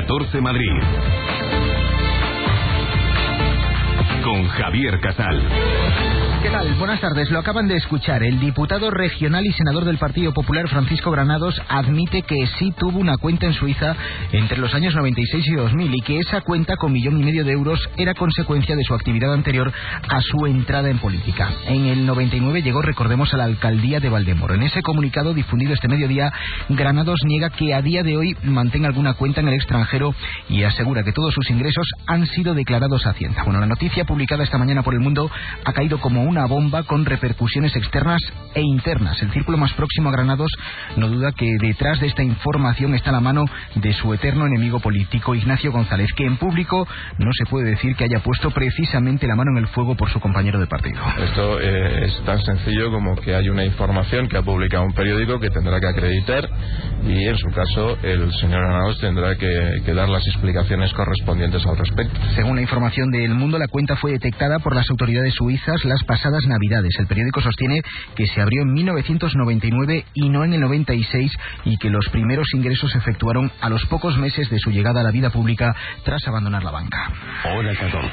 14 Madrid. Con Javier Casal. ¿Qué tal? Buenas tardes. Lo acaban de escuchar. El diputado regional y senador del Partido Popular, Francisco Granados, admite que sí tuvo una cuenta en Suiza entre los años 96 y 2000 y que esa cuenta con 1,5 millones de euros era consecuencia de su actividad anterior a su entrada en política. En el 99 llegó, recordemos, a la alcaldía de Valdemoro. En ese comunicado difundido este mediodía, Granados niega que a día de hoy mantenga alguna cuenta en el extranjero y asegura que todos sus ingresos han sido declarados a Hacienda. Bueno, la noticia publicada esta mañana por El Mundo ha caído como una bomba con repercusiones externas e internas. El círculo más próximo a Granados no duda que detrás de esta información está la mano de su eterno enemigo político, Ignacio González, que en público no se puede decir que haya puesto precisamente la mano en el fuego por su compañero de partido. Esto es tan sencillo como que hay una información que ha publicado un periódico que tendrá que acreditar y en su caso el señor Granados tendrá que dar las explicaciones correspondientes al respecto. Según la información de El Mundo, la cuenta fue detectada por las autoridades suizas las pasadas Navidades. El periódico sostiene que se abrió en 1999 y no en el 96 y que los primeros ingresos se efectuaron a los pocos meses de su llegada a la vida pública tras abandonar la banca. Hora 14.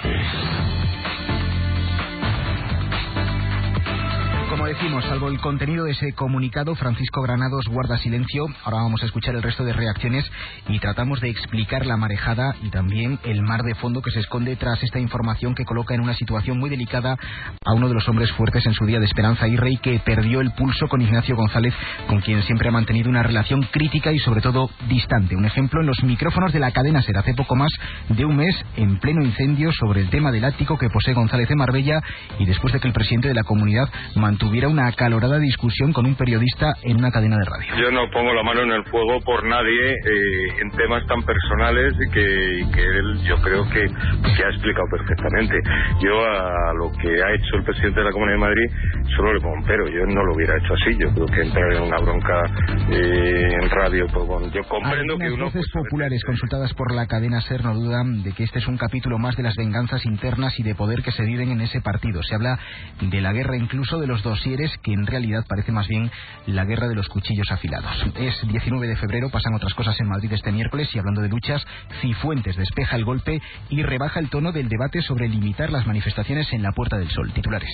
Como decimos, salvo el contenido de ese comunicado, Francisco Granados guarda silencio. Ahora vamos a escuchar el resto de reacciones y tratamos de explicar la marejada y también el mar de fondo que se esconde tras esta información que coloca en una situación muy delicada a uno de los hombres fuertes en su día de Esperanza Aguirre y que perdió el pulso con Ignacio González, con quien siempre ha mantenido una relación crítica y sobre todo distante. Un ejemplo en los micrófonos de la cadena SER hace poco más de un mes, en pleno incendio sobre el tema del ático que posee González en Marbella y después de que el presidente de la comunidad tuviera una acalorada discusión con un periodista en una cadena de radio. Yo no pongo la mano en el fuego por nadie en temas tan personales y que él yo creo que ha explicado perfectamente. Yo a lo que ha hecho el presidente de la Comunidad de Madrid solo le pongo un pero. Yo no lo hubiera hecho así. Yo creo que entrar en una bronca en radio, pues bueno, yo comprendo que uno... Las voces populares consultadas por la cadena SER no dudan de que este es un capítulo más de las venganzas internas y de poder que se viven en ese partido. Se habla de la guerra incluso de los dosieres, que en realidad parece más bien la guerra de los cuchillos afilados. Es 19 de febrero, pasan otras cosas en Madrid este miércoles y hablando de luchas, Cifuentes despeja el golpe y rebaja el tono del debate sobre limitar las manifestaciones en la Puerta del Sol. Titulares.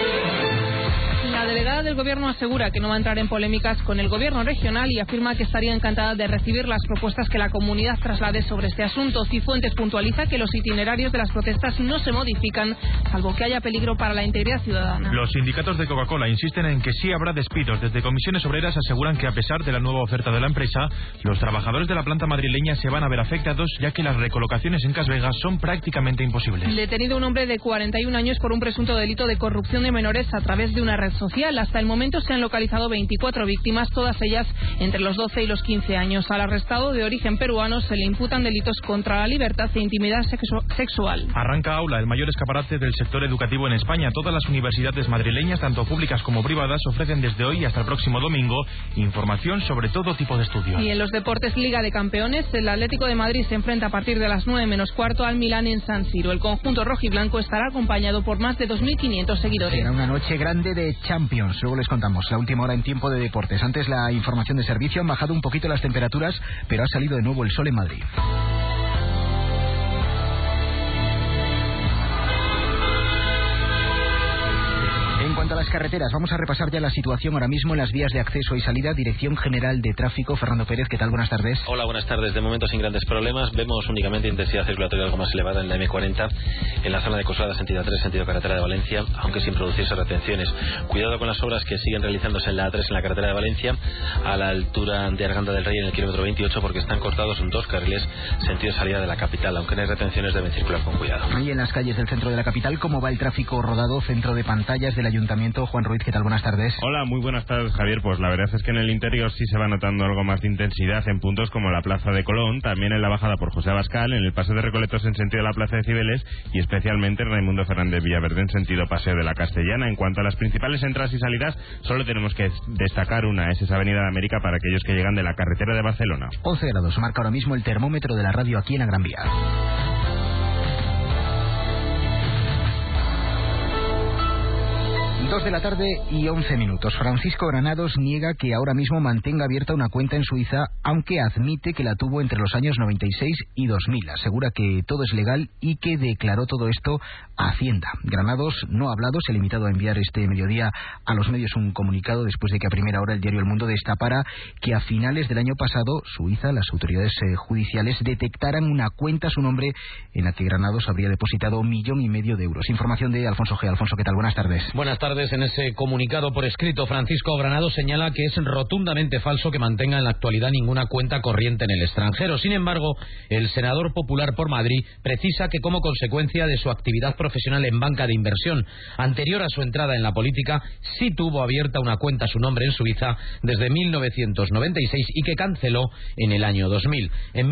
La delegada del Gobierno asegura que no va a entrar en polémicas con el Gobierno regional y afirma que estaría encantada de recibir las propuestas que la comunidad traslade sobre este asunto. Cifuentes puntualiza que los itinerarios de las protestas no se modifican, salvo que haya peligro para la integridad ciudadana. Los sindicatos de Coca-Cola insisten en que sí habrá despidos. Desde Comisiones Obreras aseguran que a pesar de la nueva oferta de la empresa, los trabajadores de la planta madrileña se van a ver afectados, ya que las recolocaciones en Cas Vegas son prácticamente imposibles. Detenido un hombre de 41 años por un presunto delito de corrupción de menores a través de una red social. Hasta el momento se han localizado 24 víctimas, todas ellas entre los 12 y los 15 años. Al arrestado, de origen peruano, se le imputan delitos contra la libertad e intimidad sexual. Arranca Aula, el mayor escaparate del sector educativo en España. Todas las universidades madrileñas, tanto públicas como privadas, ofrecen desde hoy hasta el próximo domingo información sobre todo tipo de estudios. Y en los deportes, Liga de Campeones, el Atlético de Madrid se enfrenta a partir de las 9 menos cuarto al Milán en San Siro. El conjunto rojiblanco estará acompañado por más de 2.500 seguidores. Será una noche grande de Champions. Luego les contamos la última hora en tiempo de deportes. Antes la información de servicio. Han bajado un poquito las temperaturas, pero ha salido de nuevo el sol en Madrid. En cuanto a las carreteras, vamos a repasar ya la situación ahora mismo en las vías de acceso y salida. Dirección General de Tráfico, Fernando Pérez, ¿qué tal? Buenas tardes. Hola, buenas tardes. De momento sin grandes problemas. Vemos únicamente intensidad circulatoria algo más elevada en la M40, en la zona de Coslada, sentido A3, sentido carretera de Valencia, aunque sin producirse retenciones. Cuidado con las obras que siguen realizándose en la A3 en la carretera de Valencia, a la altura de Arganda del Rey en el kilómetro 28, porque están cortados en 2 carriles sentido salida de la capital. Aunque no hay retenciones, deben circular con cuidado. Y en las calles del centro de la capital, ¿cómo va el tráfico rodado? Centro de pantallas del Ayuntamiento, Juan Ruiz, ¿qué tal? Buenas tardes. Hola, muy buenas tardes, Javier. Pues la verdad es que en el interior sí se va notando algo más de intensidad en puntos como la Plaza de Colón, también en la bajada por José Abascal, en el Paseo de Recoletos en sentido de la Plaza de Cibeles y especialmente en Raimundo Fernández Villaverde en sentido Paseo de la Castellana. En cuanto a las principales entradas y salidas, solo tenemos que destacar una, es esa Avenida de América para aquellos que llegan de la carretera de Barcelona. 11 grados marca ahora mismo el termómetro de la radio aquí en la Gran Vía. 2 de la tarde y 11 minutos. Francisco Granados niega que ahora mismo mantenga abierta una cuenta en Suiza, aunque admite que la tuvo entre los años 96 y 2000. Asegura que todo es legal y que declaró todo esto a Hacienda. Granados no ha hablado, se ha limitado a enviar este mediodía a los medios un comunicado después de que a primera hora el diario El Mundo destapara que a finales del año pasado Suiza, las autoridades judiciales detectaran una cuenta a su nombre en la que Granados habría depositado 1,5 millones de euros. Información de Alfonso G. Alfonso, ¿qué tal? Buenas tardes. Buenas tardes. En ese comunicado por escrito, Francisco Granados señala que es rotundamente falso que mantenga en la actualidad ninguna cuenta corriente en el extranjero. Sin embargo, el senador popular por Madrid precisa que como consecuencia de su actividad profesional en banca de inversión anterior a su entrada en la política, sí tuvo abierta una cuenta a su nombre en Suiza desde 1996 y que canceló en el año 2000. En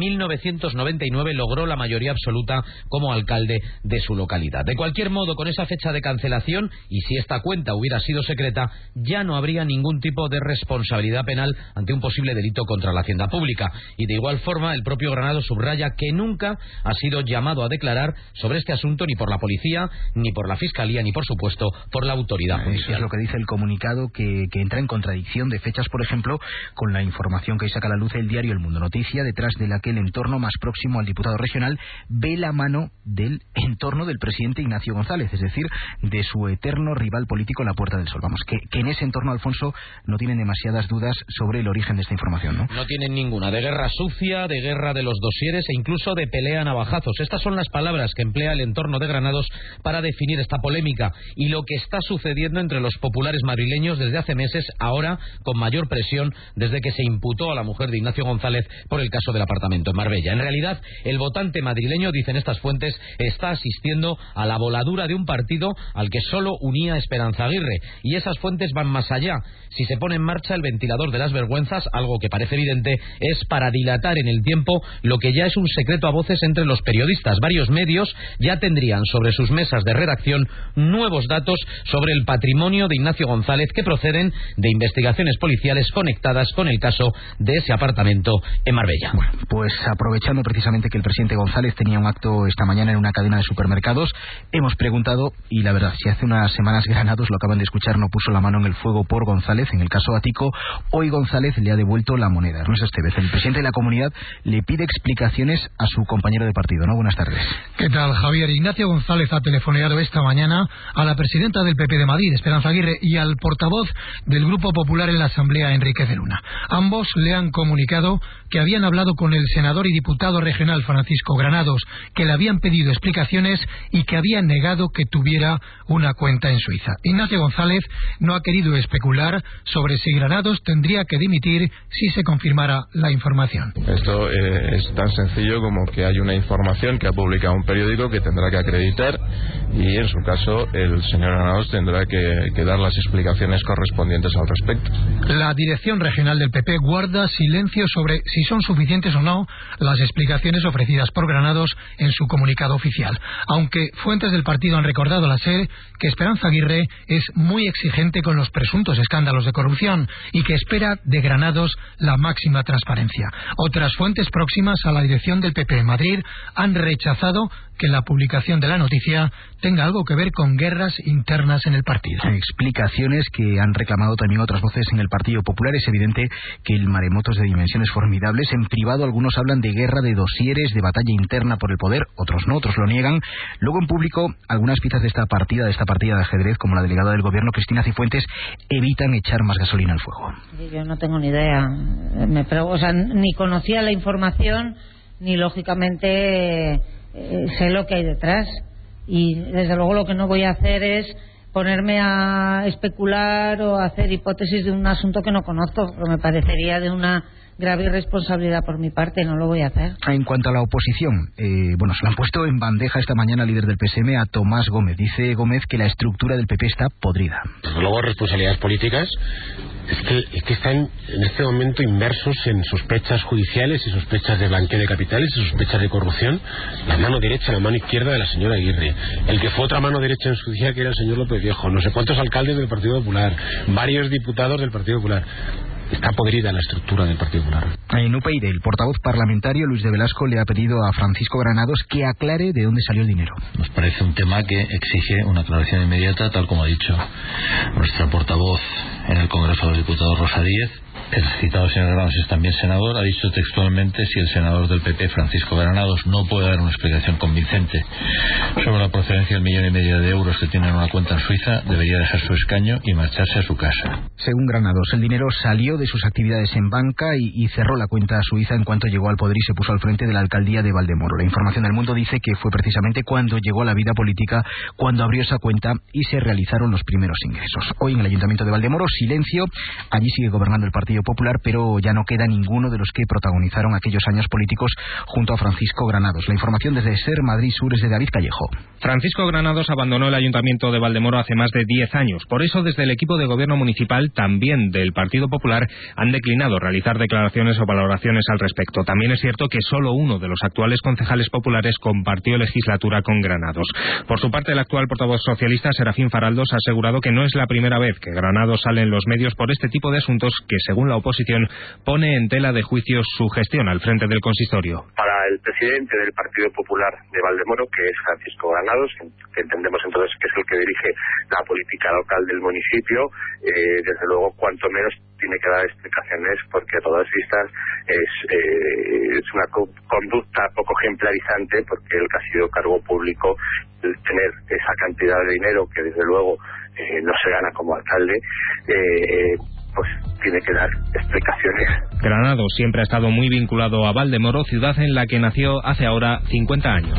1999 logró la mayoría absoluta como alcalde de su localidad. De cualquier modo, con esa fecha de cancelación, y si esta cuenta hubiera sido secreta, ya no habría ningún tipo de responsabilidad penal ante un posible delito contra la hacienda pública. Y de igual forma, el propio Granados subraya que nunca ha sido llamado a declarar sobre este asunto ni por la policía, ni por la fiscalía, ni por supuesto por la autoridad judicial. Eso es lo que dice el comunicado, que entra en contradicción de fechas, por ejemplo, con la información que saca a la luz el diario El Mundo Noticia, detrás de la que el entorno más próximo al diputado regional ve la mano del entorno del presidente Ignacio González, es decir, de su eterno rival político en la Puerta del Sol. Vamos, que en ese entorno, Alfonso, no tienen demasiadas dudas sobre el origen de esta información, ¿no? No tienen ninguna. De guerra sucia, de guerra de los dosieres e incluso de pelea a navajazos. Estas son las palabras que emplea el entorno de Granados para definir esta polémica y lo que está sucediendo entre los populares madrileños desde hace meses, ahora con mayor presión desde que se imputó a la mujer de Ignacio González por el caso del apartamento en Marbella. En realidad, el votante madrileño, dicen estas fuentes, está asistiendo a la voladura de un partido al que solo unía Esperanza Aguirre. Y esas fuentes van más allá. Si se pone en marcha el ventilador de las vergüenzas, algo que parece evidente, es para dilatar en el tiempo lo que ya es un secreto a voces entre los periodistas. Varios medios ya tendrían sobre sus mesas de redacción nuevos datos sobre el patrimonio de Ignacio González que proceden de investigaciones policiales conectadas con el caso de ese apartamento en Marbella. Bueno, pues aprovechando precisamente que el presidente González tenía un acto esta mañana en una cadena de supermercados, hemos preguntado, y la verdad, si hace unas semanas Granados, lo acaban de escuchar, no puso la mano en el fuego por González, en el caso Ático, hoy González le ha devuelto la moneda. Ernesto Estevez, el presidente de la comunidad, le pide explicaciones a su compañero de partido, ¿no? Buenas tardes. ¿Qué tal, Javier? Ignacio González ha telefoneado esta mañana a la presidenta del PP de Madrid, Esperanza Aguirre, y al portavoz del Grupo Popular en la Asamblea, Enrique de Luna. Ambos le han comunicado que habían hablado con el senador y diputado regional Francisco Granados, que le habían pedido explicaciones y que habían negado que tuviera una cuenta en Suiza. Ignacio González no ha querido especular sobre si Granados tendría que dimitir si se confirmara la información. Esto es tan sencillo como que hay una información que ha publicado un periódico que tendrá que acreditar y en su caso el señor Granados tendrá que dar las explicaciones correspondientes al respecto. La dirección regional del PP guarda silencio sobre si son suficientes o no las explicaciones ofrecidas por Granados en su comunicado oficial, aunque fuentes del partido han recordado a la SER que Esperanza Aguirre es muy exigente con los presuntos escándalos de corrupción y que espera de Granados la máxima transparencia. Otras fuentes próximas a la dirección del PP en Madrid han rechazado que la publicación de la noticia tenga algo que ver con guerras internas en el partido. Explicaciones que han reclamado también otras voces en el Partido Popular. Es evidente que el maremoto es de dimensiones formidables. En privado algunos hablan de guerra de dosieres, de batalla interna por el poder, otros no, otros lo niegan. Luego en público algunas piezas de esta partida de ajedrez, como la delegada del gobierno Cristina Cifuentes, evitan echar más gasolina al fuego. Yo no tengo ni idea. Ni conocía la información, ni lógicamente sé lo que hay detrás. Y desde luego lo que no voy a hacer es ponerme a especular o a hacer hipótesis de un asunto que no conozco, porque me parecería de una grave irresponsabilidad por mi parte, no lo voy a hacer. En cuanto a la oposición, se le han puesto en bandeja esta mañana al líder del PSM, a Tomás Gómez. Dice Gómez que la estructura del PP está podrida. Desde luego, responsabilidades políticas es que están en este momento inmersos en sospechas judiciales y sospechas de blanqueo de capitales y sospechas de corrupción. La mano derecha, la mano izquierda de la señora Aguirre, el que fue otra mano derecha en su día, que era el señor López Viejo, no sé cuántos alcaldes del Partido Popular, varios diputados del Partido Popular. está podrida la estructura del Partido Popular. En UPyD, el portavoz parlamentario Luis de Velasco le ha pedido a Francisco Granados que aclare de dónde salió el dinero. Nos parece un tema que exige una aclaración inmediata, tal como ha dicho nuestra portavoz en el Congreso de los Diputados, Rosa Díez. El citado señor Granados es también senador. Ha dicho textualmente: si el senador del PP, Francisco Granados, no puede dar una explicación convincente sobre la procedencia del 1,5 millón de euros que tiene en una cuenta en Suiza, debería dejar su escaño y marcharse a su casa. Según Granados, el dinero salió de sus actividades en banca y cerró la cuenta suiza en cuanto llegó al poder y se puso al frente de la alcaldía de Valdemoro. La información del Mundo dice que fue precisamente cuando llegó a la vida política cuando abrió esa cuenta y se realizaron los primeros ingresos. Hoy en el Ayuntamiento de Valdemoro, silencio. Allí sigue gobernando el Partido Popular, pero ya no queda ninguno de los que protagonizaron aquellos años políticos junto a Francisco Granados. La información desde SER Madrid Sur es de David Callejo. Francisco Granados abandonó el Ayuntamiento de Valdemoro hace más de 10 años. Por eso, desde el equipo de gobierno municipal, también del Partido Popular, han declinado realizar declaraciones o valoraciones al respecto. También es cierto que solo uno de los actuales concejales populares compartió legislatura con Granados. Por su parte, el actual portavoz socialista, Serafín Faraldos, ha asegurado que no es la primera vez que Granados sale en los medios por este tipo de asuntos que, según la oposición, pone en tela de juicio su gestión al frente del consistorio. Para el presidente del Partido Popular de Valdemoro, que es Francisco Granados, que entendemos entonces que es el que dirige la política local del municipio, desde luego cuanto menos tiene que dar explicaciones, porque a todas vistas es una conducta poco ejemplarizante, porque él que ha sido cargo público, el tener esa cantidad de dinero que desde luego no se gana como alcalde, pues tiene que dar explicaciones. Granados siempre ha estado muy vinculado a Valdemoro, ciudad en la que nació hace ahora 50 años.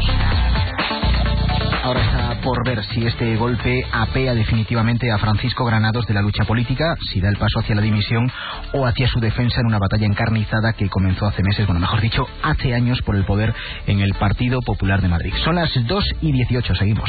Ahora está por ver si este golpe apea definitivamente a Francisco Granados de la lucha política, si da el paso hacia la dimisión o hacia su defensa en una batalla encarnizada que comenzó hace meses, bueno, mejor dicho, hace años por el poder en el Partido Popular de Madrid. Son las 2:18, seguimos.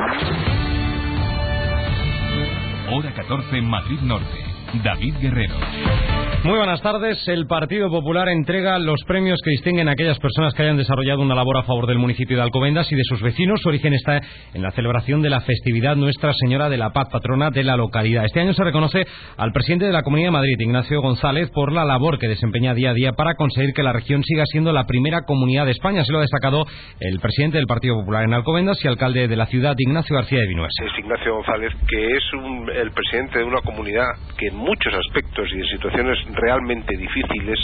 Hora 14 en Madrid Norte. David Guerrero. Muy buenas tardes. El Partido Popular entrega los premios que distinguen a aquellas personas que hayan desarrollado una labor a favor del municipio de Alcobendas y de sus vecinos. Su origen está en la celebración de la festividad Nuestra Señora de la Paz, patrona de la localidad. Este año se reconoce al presidente de la Comunidad de Madrid, Ignacio González, por la labor que desempeña día a día para conseguir que la región siga siendo la primera comunidad de España. Así lo ha destacado el presidente del Partido Popular en Alcobendas y alcalde de la ciudad, Ignacio García de Vinuesa. Es Ignacio González, que es el presidente de una comunidad que en muchos aspectos y en situaciones realmente difíciles,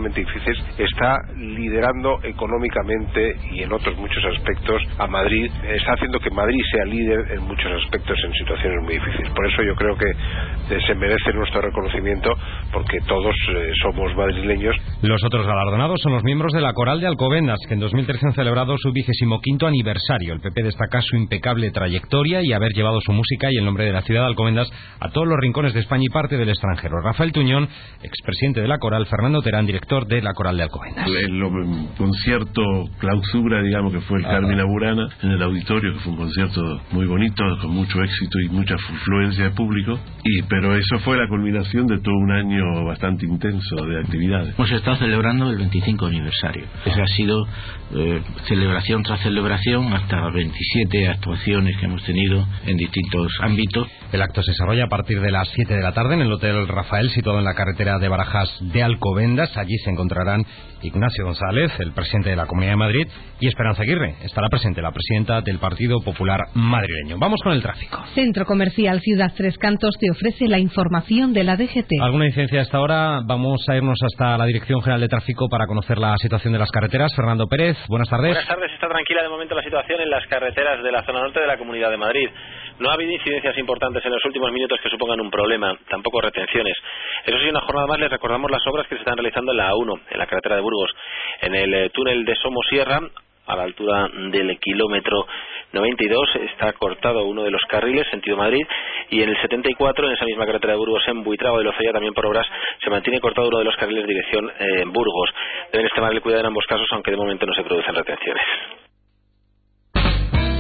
está liderando económicamente y en otros muchos aspectos a Madrid, está haciendo que Madrid sea líder en muchos aspectos en situaciones muy difíciles. Por eso yo creo que se merece nuestro reconocimiento, porque todos somos madrileños. Los otros galardonados son los miembros de la Coral de Alcobendas, que en 2013 han celebrado su 25º aniversario. El PP destaca su impecable trayectoria y haber llevado su música y el nombre de la ciudad de Alcobendas a todos los rincones de España y parte del extranjero. Rafael Tuñón, expresidente de la Coral, Fernando Terán, director de la Coral de Alcobendas. El concierto clausura, digamos, que fue el Carmina Burana en el auditorio, que fue un concierto muy bonito, con mucho éxito y mucha afluencia de público, pero eso fue la culminación de todo un año bastante intenso de actividades. Hemos estado celebrando el 25 aniversario. Esa ha sido celebración tras celebración, hasta 27 actuaciones que hemos tenido en distintos ámbitos. El acto se desarrolla a partir de las 7 de la tarde en el Hotel Rafael, situado en la carretera de Barajas de Alcobendas. Allí se encontrarán Ignacio González, el presidente de la Comunidad de Madrid, y Esperanza Aguirre. Estará presente la presidenta del Partido Popular madrileño. Vamos con el tráfico. Centro Comercial Ciudad Tres Cantos te ofrece la información de la DGT. ¿Alguna incidencia a esta hora? Vamos a irnos hasta la Dirección General de Tráfico para conocer la situación de las carreteras. Fernando Pérez, buenas tardes. Buenas tardes. Está tranquila de momento la situación en las carreteras de la zona norte de la Comunidad de Madrid. No ha habido incidencias importantes en los últimos minutos que supongan un problema, tampoco retenciones. Eso sí, una jornada más les recordamos las obras que se están realizando en la A1, en la carretera de Burgos, en el túnel de Somosierra, a la altura del kilómetro 92, está cortado uno de los carriles, sentido Madrid, y en el 74, en esa misma carretera de Burgos, en Buitrago de Lozoya, también por obras, se mantiene cortado uno de los carriles dirección Burgos. Deben extremarle cuidado en ambos casos, aunque de momento no se producen retenciones.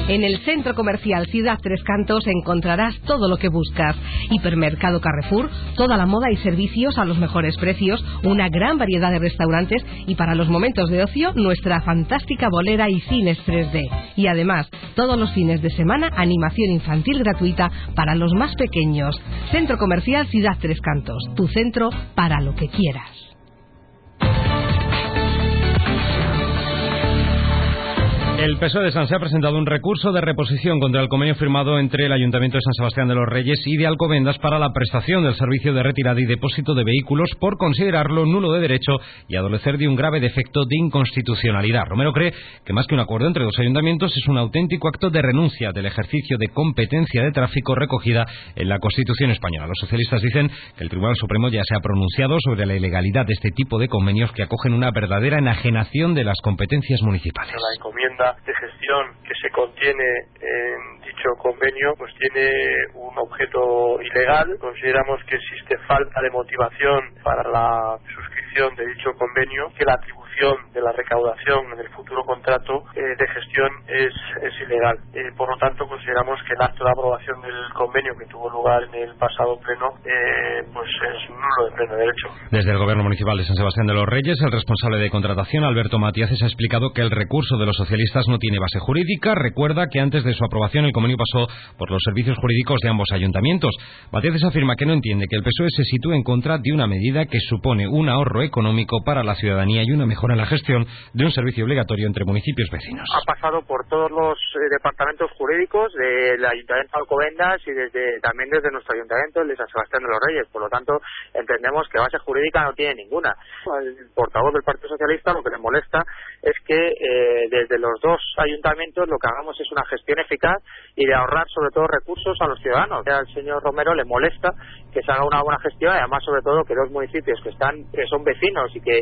En el Centro Comercial Ciudad Tres Cantos encontrarás todo lo que buscas. Hipermercado Carrefour, toda la moda y servicios a los mejores precios, una gran variedad de restaurantes y para los momentos de ocio nuestra fantástica bolera y cines 3D. Y además, todos los fines de semana animación infantil gratuita para los más pequeños. Centro Comercial Ciudad Tres Cantos, tu centro para lo que quieras. El PSOE de Sanse ha presentado un recurso de reposición contra el convenio firmado entre el Ayuntamiento de San Sebastián de los Reyes y de Alcobendas para la prestación del servicio de retirada y depósito de vehículos por considerarlo nulo de derecho y adolecer de un grave defecto de inconstitucionalidad. Romero cree que más que un acuerdo entre dos ayuntamientos es un auténtico acto de renuncia del ejercicio de competencia de tráfico recogida en la Constitución española. Los socialistas dicen que el Tribunal Supremo ya se ha pronunciado sobre la ilegalidad de este tipo de convenios que acogen una verdadera enajenación de las competencias municipales. La encomienda de gestión que se contiene en dicho convenio pues tiene un objeto ilegal. Consideramos que existe falta de motivación para la suscripción de dicho convenio, que la atribución de la recaudación en el futuro contrato de gestión es ilegal. Por lo tanto, consideramos que el acto de aprobación del convenio que tuvo lugar en el pasado pleno pues es nulo de pleno derecho. Desde el Gobierno Municipal de San Sebastián de los Reyes, el responsable de contratación, Alberto Matiaces, ha explicado que el recurso de los socialistas no tiene base jurídica. Recuerda que antes de su aprobación el convenio pasó por los servicios jurídicos de ambos ayuntamientos. Matiaces afirma que no entiende que el PSOE se sitúe en contra de una medida que supone un ahorro económico para la ciudadanía y una mejora en la gestión de un servicio obligatorio entre municipios vecinos. Ha pasado por todos los departamentos jurídicos del Ayuntamiento de Alcobendas y también desde nuestro ayuntamiento, el de San Sebastián de los Reyes. Por lo tanto, entendemos que base jurídica no tiene ninguna. Al portavoz del Partido Socialista lo que le molesta es que desde los dos ayuntamientos lo que hagamos es una gestión eficaz y de ahorrar sobre todo recursos a los ciudadanos. Al señor Romero le molesta que se haga una buena gestión y además sobre todo que dos municipios que son vecinos y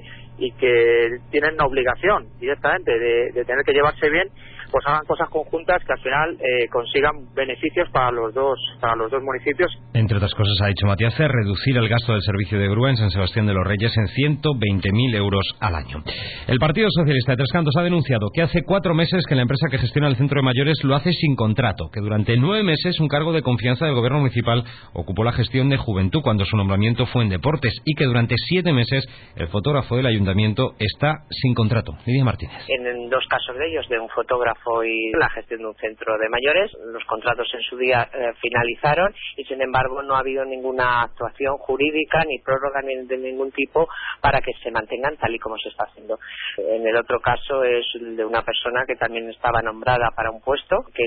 que tienen una obligación directamente de tener que llevarse bien, pues hagan cosas conjuntas que al final consigan beneficios para los dos municipios. Entre otras cosas, ha dicho Matías, reducir el gasto del servicio de grúa en San Sebastián de los Reyes en 120.000 euros al año. El Partido Socialista de Tres Cantos ha denunciado que hace 4 meses que la empresa que gestiona el centro de mayores lo hace sin contrato, que durante 9 meses un cargo de confianza del gobierno municipal ocupó la gestión de juventud cuando su nombramiento fue en deportes y que durante 7 meses el fotógrafo del ayuntamiento está sin contrato. Lidia Martínez. En 2 casos de ellos, de un fotógrafo y la gestión de un centro de mayores, los contratos en su día finalizaron y sin embargo no ha habido ninguna actuación jurídica ni prórroga ni de ningún tipo para que se mantengan tal y como se está haciendo. En el otro caso es el de una persona que también estaba nombrada para un puesto que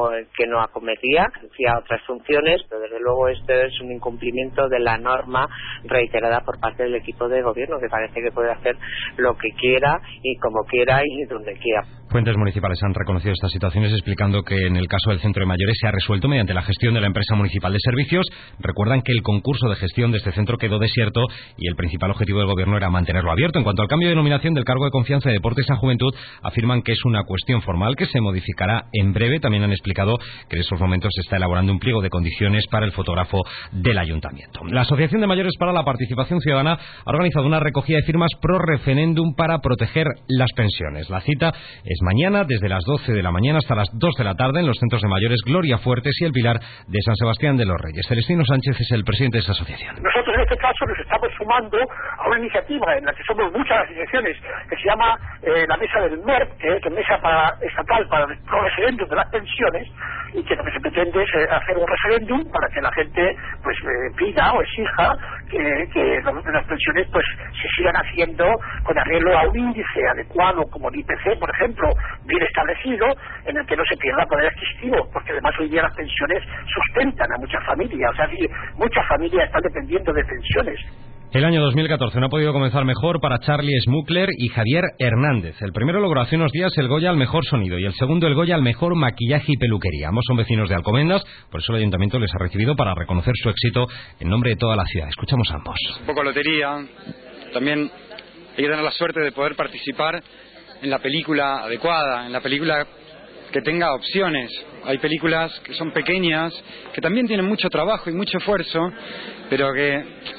no acometía, hacía otras funciones, pero desde luego este es un incumplimiento de la norma reiterada por parte del equipo de gobierno, que parece que puede hacer lo que quiera y como quiera y donde quiera. Fuentes municipales han reconocido estas situaciones explicando que en el caso del centro de mayores se ha resuelto mediante la gestión de la empresa municipal de servicios. Recuerdan que el concurso de gestión de este centro quedó desierto y el principal objetivo del gobierno era mantenerlo abierto. En cuanto al cambio de denominación del cargo de confianza de deportes a juventud, afirman que es una cuestión formal que se modificará en breve. También han explicado que en estos momentos se está elaborando un pliego de condiciones para el fotógrafo del ayuntamiento. La Asociación de Mayores para la Participación Ciudadana ha organizado una recogida de firmas pro referéndum para proteger las pensiones. La cita es mañana desde las 12 de la mañana hasta las 2 de la tarde en los centros de mayores Gloria Fuertes y El Pilar de San Sebastián de los Reyes. Celestino Sánchez es el presidente de esta asociación. Nosotros en este caso nos estamos sumando a una iniciativa en la que somos muchas asociaciones que se llama la mesa del MERP, que es la mesa estatal para los referéndums de las pensiones, y que lo que se pretende es hacer un referéndum para que la gente pues pida o exija que las pensiones pues se sigan haciendo con arreglo a un índice adecuado como el IPC, por ejemplo, bien establecido, en el que no se pierda poder adquisitivo, porque además hoy día las pensiones sustentan a muchas familias, o sea, muchas familias están dependiendo de pensiones. El año 2014 no ha podido comenzar mejor para Charlie Smuckler y Javier Hernández. El primero logró hace unos días el Goya al mejor sonido y el segundo el Goya al mejor maquillaje y peluquería. Ambos son vecinos de Alcobendas, por eso el ayuntamiento les ha recibido para reconocer su éxito en nombre de toda la ciudad. Escuchamos a ambos. Un poco lotería, también hay que tener la suerte de poder participar en la película adecuada, en la película que tenga opciones. Hay películas que son pequeñas, que también tienen mucho trabajo y mucho esfuerzo, pero que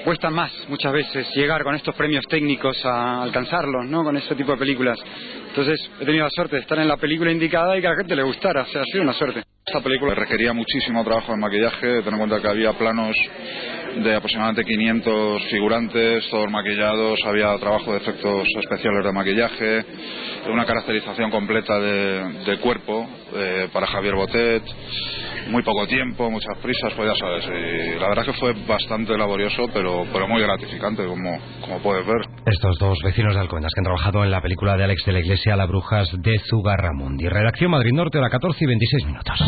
cuesta más muchas veces llegar con estos premios técnicos a alcanzarlos, ¿no? Con ese tipo de películas. Entonces he tenido la suerte de estar en la película indicada y que a la gente le gustara, o sea, ha sido una suerte. Esta película requería muchísimo trabajo en maquillaje, ten en cuenta que había planos de aproximadamente 500 figurantes, todos maquillados, había trabajo de efectos especiales de maquillaje, una caracterización completa de cuerpo para Javier Botet, muy poco tiempo, muchas prisas, pues ya sabes, y la verdad que fue bastante laborioso, pero muy gratificante, como puedes ver. Estos dos vecinos de Alcobendas que han trabajado en la película de Alex de la Iglesia, Las Brujas de Zugarramundi. Redacción Madrid Norte, hora 14 y 26 minutos.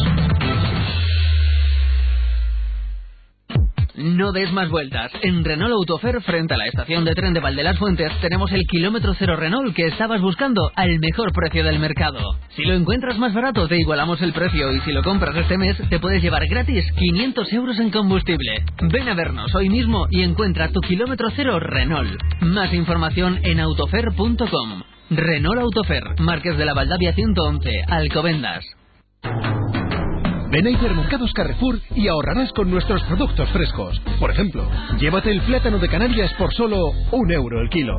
No des más vueltas. En Renault Autofer, frente a la estación de tren de Valdelas-Fuentes, tenemos el kilómetro cero Renault que estabas buscando al mejor precio del mercado. Si lo encuentras más barato, te igualamos el precio, y si lo compras este mes, te puedes llevar gratis 500 euros en combustible. Ven a vernos hoy mismo y encuentra tu kilómetro cero Renault. Más información en autofer.com. Renault Autofer, Marqués de la Valdavia 111, Alcobendas. Ven a Hipermercados Carrefour y ahorrarás con nuestros productos frescos. Por ejemplo, llévate el plátano de Canarias por solo €1 el kilo.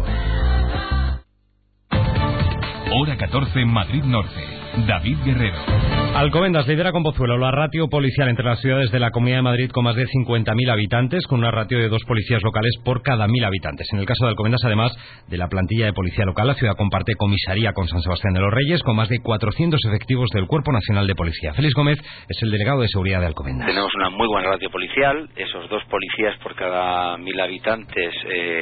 Hora 14, Madrid Norte. David Guerrero. Alcobendas lidera con Pozuelo la ratio policial entre las ciudades de la Comunidad de Madrid con más de 50.000 habitantes, con una ratio de 2 policías locales por cada 1.000 habitantes. En el caso de Alcobendas, además de la plantilla de policía local, la ciudad comparte comisaría con San Sebastián de los Reyes, con más de 400 efectivos del Cuerpo Nacional de Policía. Félix Gómez es el delegado de seguridad de Alcobendas. Tenemos una muy buena ratio policial, esos 2 policías por cada 1.000 habitantes,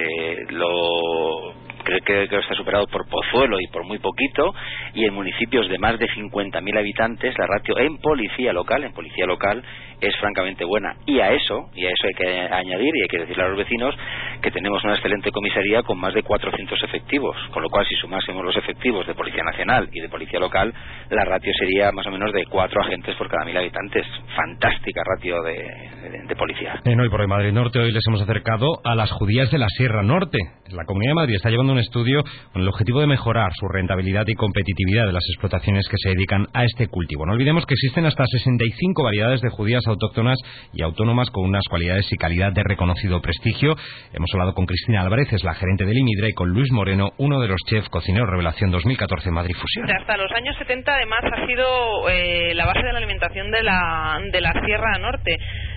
creo que está superado por Pozuelo y por muy poquito, y en municipios de más de 50.000 habitantes la ratio en policía local es francamente buena, y a eso hay que añadir y hay que decirle a los vecinos que tenemos una excelente comisaría con más de 400 efectivos, con lo cual si sumásemos los efectivos de Policía Nacional y de Policía Local, la ratio sería más o menos de 4 agentes por cada 1.000 habitantes. Fantástica ratio de policía. En Hoy por Hoy Madrid Norte, hoy les hemos acercado a las judías de la Sierra Norte. La Comunidad de Madrid está llevando un estudio con el objetivo de mejorar su rentabilidad y competitividad de las explotaciones que se dedican a este cultivo. No olvidemos que existen hasta 65 variedades de judías autóctonas y autónomas con unas cualidades y calidad de reconocido prestigio. Hemos hablado con Cristina Álvarez, es la gerente del IMIDRA, y con Luis Moreno, uno de los chefs cocineros revelación 2014 Madrid Fusión. Hasta los años 70, además, ha sido la base de la alimentación de la Sierra Norte.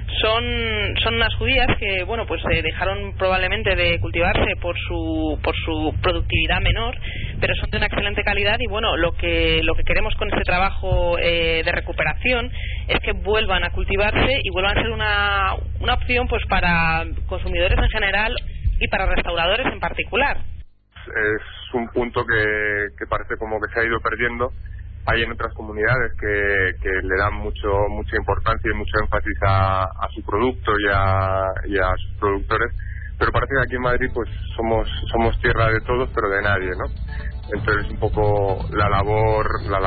Son unas judías que, bueno, pues dejaron probablemente de cultivarse por su productividad menor, pero son de una excelente calidad, y bueno, lo que queremos con este trabajo de recuperación es que vuelvan a cultivarse y vuelvan a ser una opción pues para consumidores en general y para restauradores en particular. Es un punto que parece como que se ha ido perdiendo. Hay en otras comunidades que le dan mucha importancia y mucho énfasis a su producto y a sus productores, pero parece que aquí en Madrid pues somos tierra de todos pero de nadie, ¿no? Entonces un poco la labor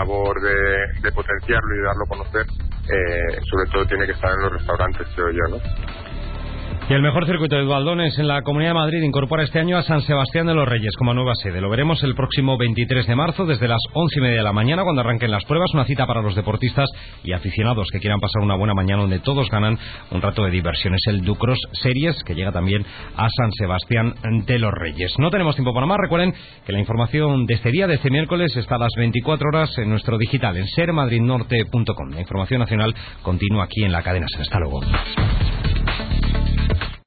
de potenciarlo y de darlo a conocer, sobre todo tiene que estar en los restaurantes, creo yo, ¿no? Y el mejor circuito de dualdones en la Comunidad de Madrid incorpora este año a San Sebastián de los Reyes como nueva sede. Lo veremos el próximo 23 de marzo desde las 11:30 de la mañana, cuando arranquen las pruebas. Una cita para los deportistas y aficionados que quieran pasar una buena mañana donde todos ganan un rato de diversión. Es el Ducros Series, que llega también a San Sebastián de los Reyes. No tenemos tiempo para más. Recuerden que la información de este día, de este miércoles, está a las 24 horas en nuestro digital, en sermadridnorte.com. La información nacional continúa aquí en la cadena SER. Hasta luego.